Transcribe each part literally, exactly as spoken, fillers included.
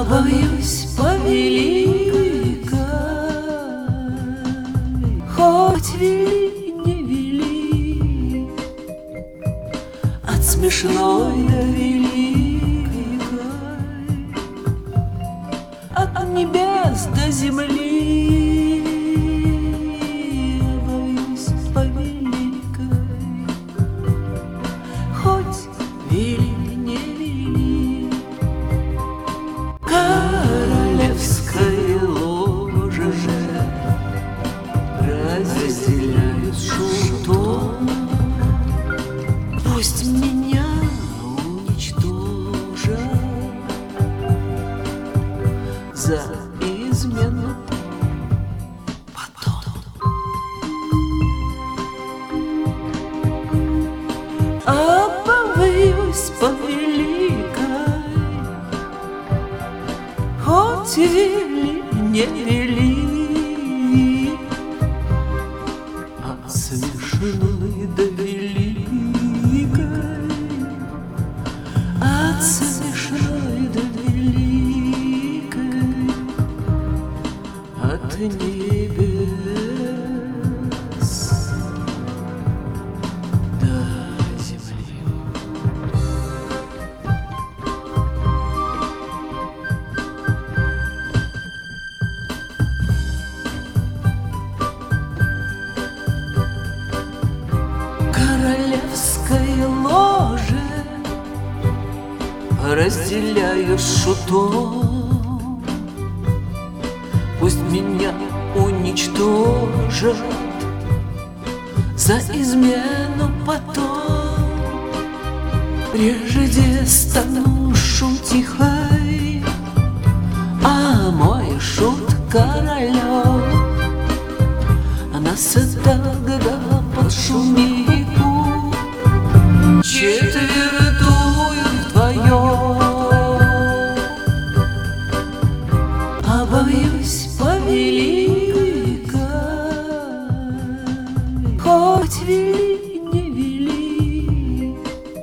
А боюсь по великой, хоть вели, не вели, от смешной до великой, от небес до земли. Боюсь по великой, хоть вели, не вели, королевское ложе разделяют шутом. Пусть меня уничтожат за измену потом. А боюсь по великой, хоть вели, не вели, от смешной до великой, от смешной до великой, от небес до земли. Королевское ложе разделяю с шутом. Пусть меня уничтожат за измену потом. Прежде стану шутихой, а мой шут королем. А нас тогда подшумит четвертую вдвоем. А боюсь по великой, хоть вели, не вели,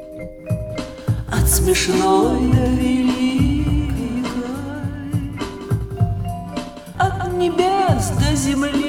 от смешной до великой, от небес до земли.